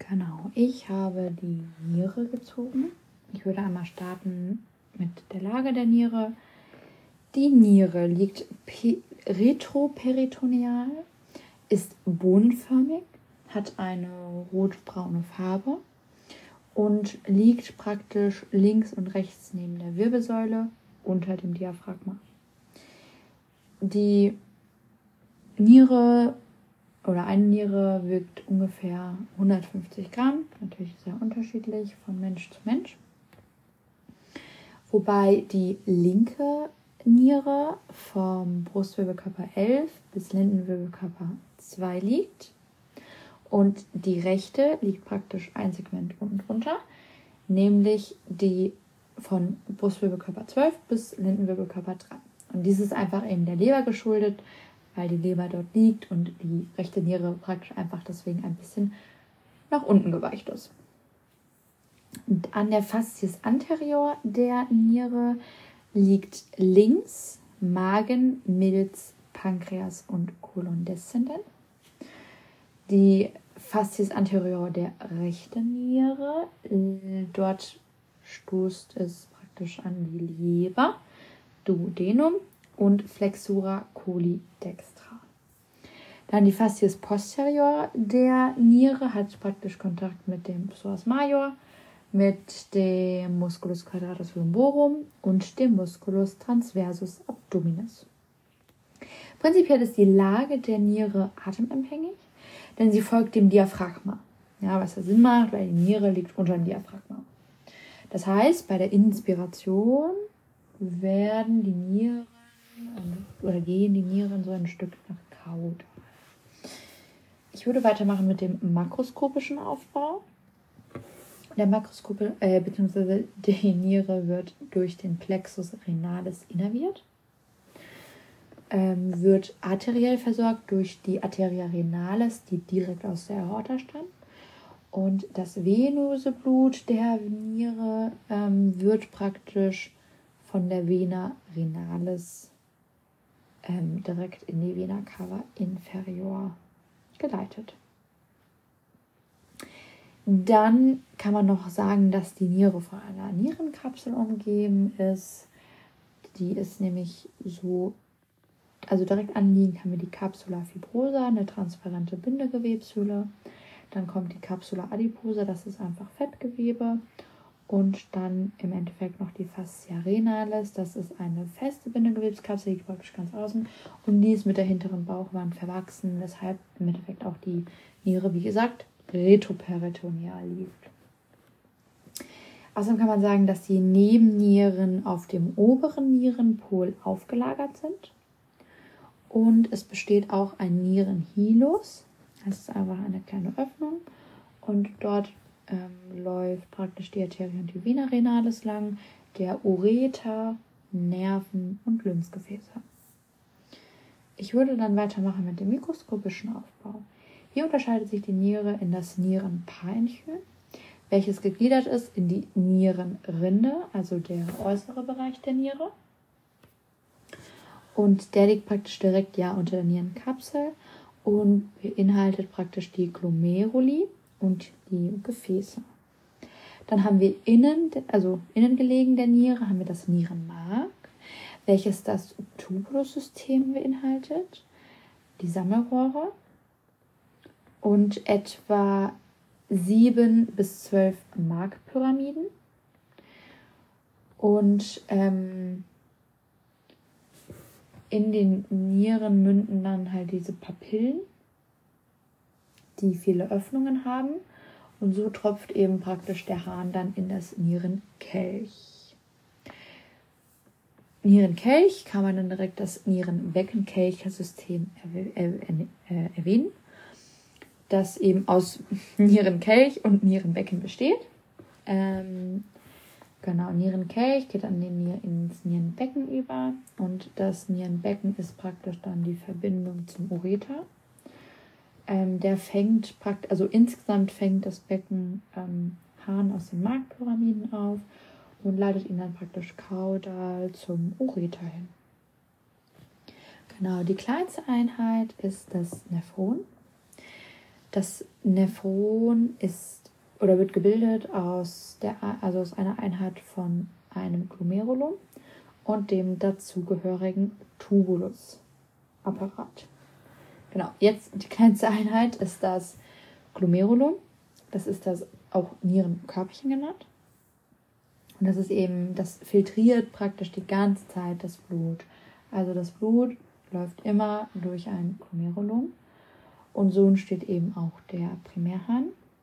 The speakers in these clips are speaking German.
Genau, ich habe die Niere gezogen. Ich würde einmal starten mit der Lage der Niere. Die Niere liegt retroperitoneal, ist bohnenförmig, hat eine rotbraune Farbe und liegt praktisch links und rechts neben der Wirbelsäule unter dem Diaphragma. Die Niere oder eine Niere wiegt ungefähr 150 Gramm, natürlich sehr unterschiedlich von Mensch zu Mensch. Wobei die linke Niere vom Brustwirbelkörper 11 bis Lendenwirbelkörper 2 liegt und die rechte liegt praktisch ein Segment unten drunter, nämlich die von Brustwirbelkörper 12 bis Lendenwirbelkörper 3. Und dies ist einfach eben der Leber geschuldet, weil die Leber dort liegt und die rechte Niere praktisch einfach deswegen ein bisschen nach unten geweicht ist. Und an der Fascies anterior der Niere liegt links Magen, Milz, Pankreas und Kolon descendens. Die Fascies anterior der rechten Niere, dort stoßt es praktisch an die Leber, Duodenum und Flexura coli dextra. Dann die Fascies posterior der Niere hat praktisch Kontakt mit dem Psoas major, mit dem Musculus quadratus lumborum und dem Musculus transversus abdominis. Prinzipiell ist die Lage der Niere atemempfänglich, denn sie folgt dem Diaphragma. Ja, was ja Sinn macht, weil die Niere liegt unter dem Diaphragma. Das heißt, bei der Inspiration werden die Nieren oder gehen die Nieren so ein Stück nach Kaudal. Ich würde weitermachen mit dem makroskopischen Aufbau. Der bzw. die Niere wird durch den Plexus renalis innerviert, wird arteriell versorgt durch die Arteria renalis, die direkt aus der Aorta stammt. Und das venöse Blut der Niere wird praktisch von der Vena renalis direkt in die Vena cava inferior geleitet. Dann kann man noch sagen, dass die Niere von einer Nierenkapsel umgeben ist. Die ist nämlich so, also direkt anliegend haben wir die Capsula fibrosa, eine transparente Bindegewebshülle. Dann kommt die Capsula adiposa, das ist einfach Fettgewebe. Und dann im Endeffekt noch die Fascia renalis, das ist eine feste Bindegewebskapsel, die liegt praktisch ganz außen. Und die ist mit der hinteren Bauchwand verwachsen, weshalb im Endeffekt auch die Niere, wie gesagt, retroperitoneal liegt. Außerdem kann man sagen, dass die Nebennieren auf dem oberen Nierenpol aufgelagert sind. Und es besteht auch ein Nierenhilus. Das ist einfach eine kleine Öffnung. Und dort läuft praktisch die Arteria und die Vena renalis lang, der Ureter, Nerven und Lymphgefäße. Ich würde dann weitermachen mit dem mikroskopischen Aufbau. Hier unterscheidet sich die Niere in das Nierenparenchym, welches gegliedert ist in die Nierenrinde, also der äußere Bereich der Niere. Und der liegt praktisch direkt unter der Nierenkapsel und beinhaltet praktisch die Glomeruli und die Gefäße. Dann haben wir innen gelegen der Niere, haben wir das Nierenmark, welches das Tubulussystem beinhaltet, die Sammelrohre und etwa 7 bis 12 Markpyramiden. Und in den Nieren münden dann halt diese Papillen, die viele Öffnungen haben. Und so tropft eben praktisch der Hahn dann in das Nierenkelch. Nierenkelch kann man dann direkt das Nierenbecken-Kelch-System erwähnen, das eben aus Nierenkelch und Nierenbecken besteht. Nierenkelch geht dann ins Nierenbecken über und das Nierenbecken ist praktisch dann die Verbindung zum Ureter. Insgesamt fängt das Becken Harn aus den Markpyramiden auf und leitet ihn dann praktisch kaudal zum Ureter hin. Genau, die kleinste Einheit ist das Nephron. Das Nephron wird gebildet aus einer Einheit von einem Glomerulum und dem dazugehörigen Tubulusapparat. Genau, jetzt die kleinste Einheit ist das Glomerulum. Das ist das auch Nierenkörbchen genannt. Und das filtriert praktisch die ganze Zeit das Blut. Also das Blut läuft immer durch ein Glomerulum. Und so entsteht eben auch der Primärhahn.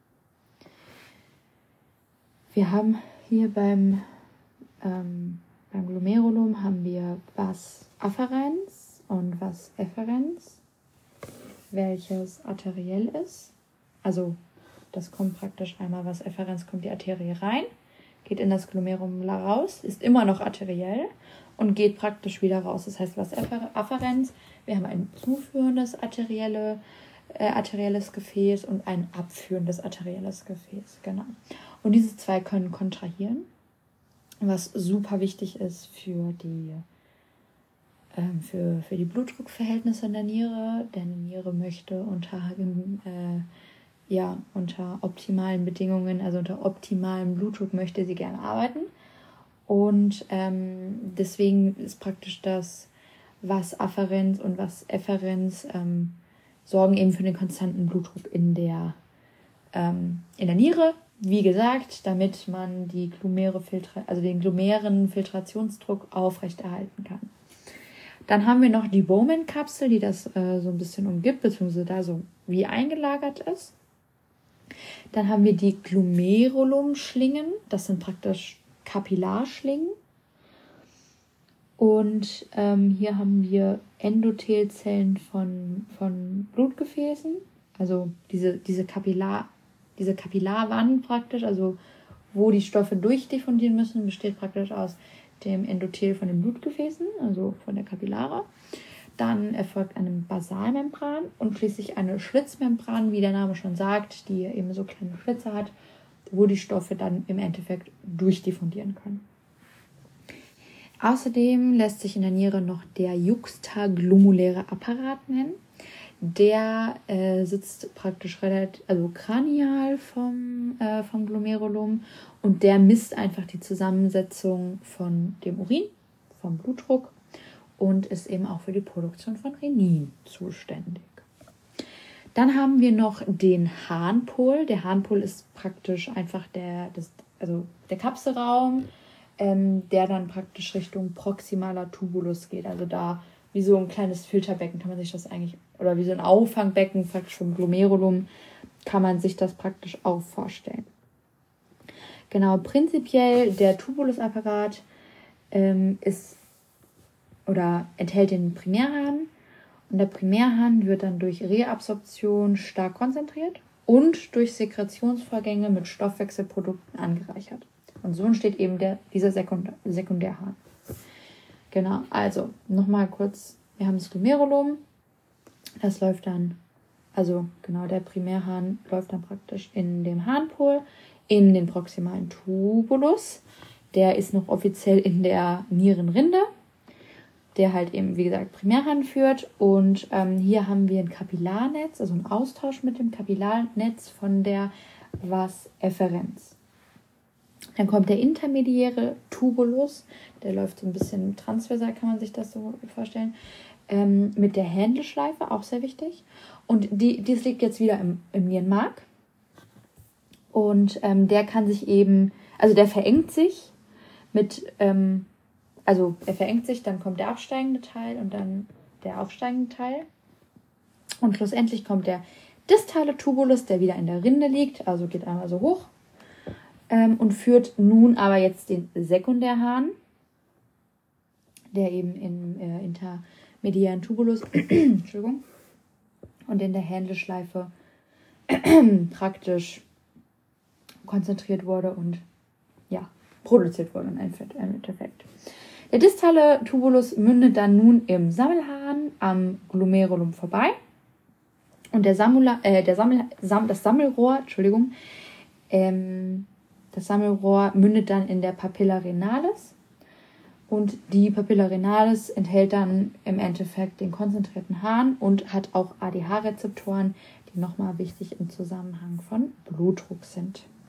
Wir haben hier beim Glomerulum haben wir Vas afferens und Vas efferens, welches arteriell ist. Also das kommt praktisch einmal, Vas efferens kommt die Arterie rein, geht in das Glomerulum raus, ist immer noch arteriell und geht praktisch wieder raus. Das heißt, Vas afferens, wir haben ein zuführendes arterielles Gefäß und ein abführendes arterielles Gefäß. Genau. Und diese zwei können kontrahieren, was super wichtig ist für die Blutdruckverhältnisse in der Niere, denn die Niere möchte unter optimalen Bedingungen, also unter optimalem Blutdruck möchte sie gerne arbeiten. Und deswegen ist praktisch das Vas afferens und Vas efferens sorgen eben für den konstanten Blutdruck in der Niere. Wie gesagt, damit man den glomären Filtrationsdruck aufrechterhalten kann. Dann haben wir noch die Bowman-Kapsel, die das so ein bisschen umgibt, beziehungsweise da so wie eingelagert ist. Dann haben wir die Glomerulumschlingen, das sind praktisch Kapillarschlingen. Und hier haben wir Endothelzellen von Blutgefäßen, also diese Kapillarwand praktisch, also wo die Stoffe durchdiffundieren müssen, besteht praktisch aus dem Endothel von den Blutgefäßen, also von der Kapillare. Dann erfolgt eine Basalmembran und schließlich eine Schlitzmembran, wie der Name schon sagt, die eben so kleine Schlitze hat, wo die Stoffe dann im Endeffekt durchdiffundieren können. Außerdem lässt sich in der Niere noch der juxtaglomeruläre Apparat nennen. Der sitzt praktisch kranial vom Glomerulum und der misst einfach die Zusammensetzung von dem Urin, vom Blutdruck und ist eben auch für die Produktion von Renin zuständig. Dann haben wir noch den Harnpol. Der Harnpol ist praktisch einfach der Kapselraum, der dann praktisch Richtung proximaler Tubulus geht. Also da wie so ein kleines Filterbecken kann man sich das eigentlich, oder wie so ein Auffangbecken praktisch vom Glomerulum kann man sich das praktisch auch vorstellen. Genau, prinzipiell der Tubulusapparat enthält den Primärhahn und der Primärhahn wird dann durch Reabsorption stark konzentriert und durch Sekretionsvorgänge mit Stoffwechselprodukten angereichert. Und so entsteht eben dieser Sekundärhahn. Genau, also nochmal kurz, wir haben das Glomerulum, das läuft dann, der Primärhahn läuft dann praktisch in dem Harnpol, in den proximalen Tubulus, der ist noch offiziell in der Nierenrinde, der halt eben, wie gesagt, Primärhahn führt und hier haben wir ein Kapillarnetz, also einen Austausch mit dem Kapillarnetz von der Vas efferens. Dann kommt der intermediäre Tubulus, der läuft so ein bisschen transversal, kann man sich das so vorstellen, mit der Händleschleife, auch sehr wichtig. Und dies liegt jetzt wieder im Nierenmark. Und der kann sich eben, der verengt sich dann kommt der absteigende Teil und dann der aufsteigende Teil. Und schlussendlich kommt der distale Tubulus, der wieder in der Rinde liegt, also geht einmal so hoch. Und führt nun aber jetzt den Sekundärhahn, der eben im intermediären Tubulus Entschuldigung, und in der Händleschleife praktisch konzentriert wurde und produziert wurde im Endeffekt. Der distale Tubulus mündet dann nun im Sammelhahn am Glomerulum vorbei und das Sammelrohr mündet dann in der Papilla renalis und die Papilla renalis enthält dann im Endeffekt den konzentrierten Hahn und hat auch ADH-Rezeptoren, die nochmal wichtig im Zusammenhang von Blutdruck sind.